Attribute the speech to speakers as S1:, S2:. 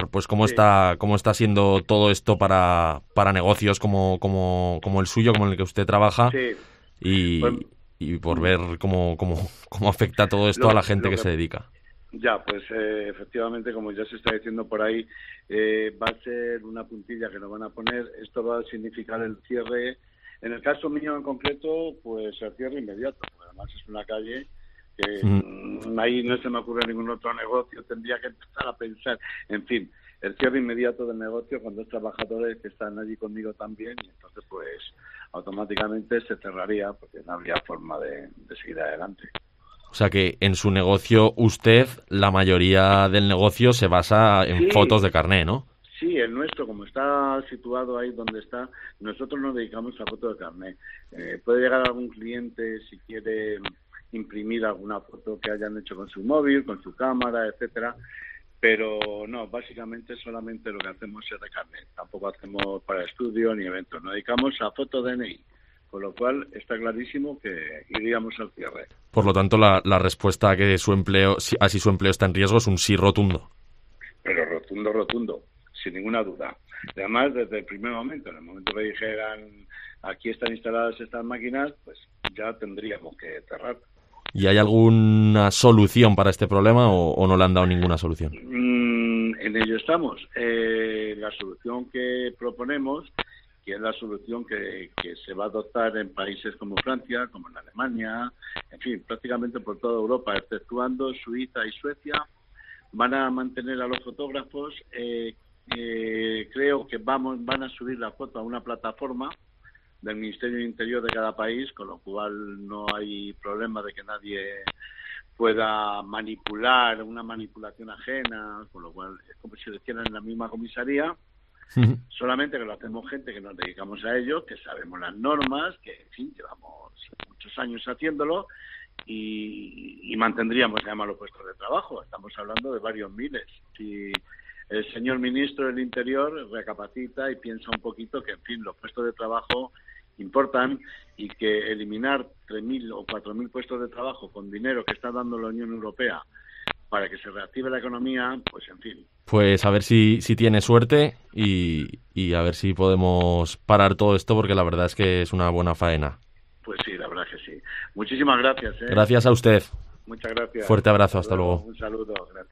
S1: pues
S2: Sí,
S1: cómo está siendo todo esto para negocios como el suyo, como el que usted trabaja,
S2: sí. Pues
S1: y, y por
S2: mm,
S1: ver cómo afecta todo esto a la gente
S2: lo
S1: que
S2: que
S1: se dedica.
S2: ya, pues efectivamente, como ya se está diciendo por ahí, va a ser una puntilla que nos van a poner. Esto va a significar el cierre. En el caso mío en concreto, pues el cierre inmediato. Porque además es una calle que
S1: Ujú.
S2: ahí no se me ocurre ningún otro negocio. Tendría que empezar a pensar. En fin, el cierre inmediato del negocio con dos trabajadores que están allí conmigo también. Y entonces, pues automáticamente se cerraría porque no habría forma de seguir adelante.
S1: O sea que en su negocio usted, la mayoría del negocio se basa en fotos
S2: Sí,
S1: de carné, ¿no?
S2: sí, el nuestro, como está situado ahí donde está, nosotros nos dedicamos a foto de carnet. Puede llegar algún cliente si quiere imprimir alguna foto que hayan hecho con su móvil, con su cámara, etcétera, pero no, básicamente solamente lo que hacemos es de carnet. Tampoco hacemos para estudio ni eventos, nos dedicamos a foto DNI, con lo cual está clarísimo que iríamos al cierre.
S1: Por lo tanto, la respuesta a que su empleo, si su empleo está en riesgo, es un sí rotundo.
S2: Pero rotundo, rotundo, sin ninguna duda. Además, desde el primer momento, en el momento que dijeran aquí están instaladas estas máquinas, pues ya tendríamos que cerrar.
S1: ¿Y hay alguna solución para este problema o no le han dado ninguna solución?
S2: En ello estamos. La solución que proponemos, que es la solución que se va a adoptar en países como Francia, como en Alemania, en fin, prácticamente por toda Europa, exceptuando Suiza y Suecia, van a mantener a los fotógrafos. Creo que van a subir la foto a una plataforma del Ministerio del Interior de cada país, con lo cual no hay problema de que nadie pueda manipular, una manipulación ajena, con lo cual es como si lo hicieran en la misma comisaría, solamente que lo hacemos gente que nos dedicamos a ello, que sabemos las normas, que en fin, llevamos muchos años haciéndolo, y mantendríamos además los puestos de trabajo. Estamos hablando de varios miles. Si el señor ministro del Interior recapacita y piensa un poquito que, en fin, los puestos de trabajo importan y que eliminar 3.000 o 4.000 puestos de trabajo con dinero que está dando la Unión Europea para que se reactive la economía, pues en fin.
S1: Pues a ver si tiene suerte y a ver si podemos parar todo esto, porque la verdad es que es una buena faena.
S2: Pues sí, la verdad que sí. Muchísimas gracias, ¿eh?
S1: Gracias a usted.
S2: Muchas gracias.
S1: Fuerte abrazo,
S2: Hasta
S1: hasta
S2: luego.
S1: luego.
S2: Un saludo. Gracias.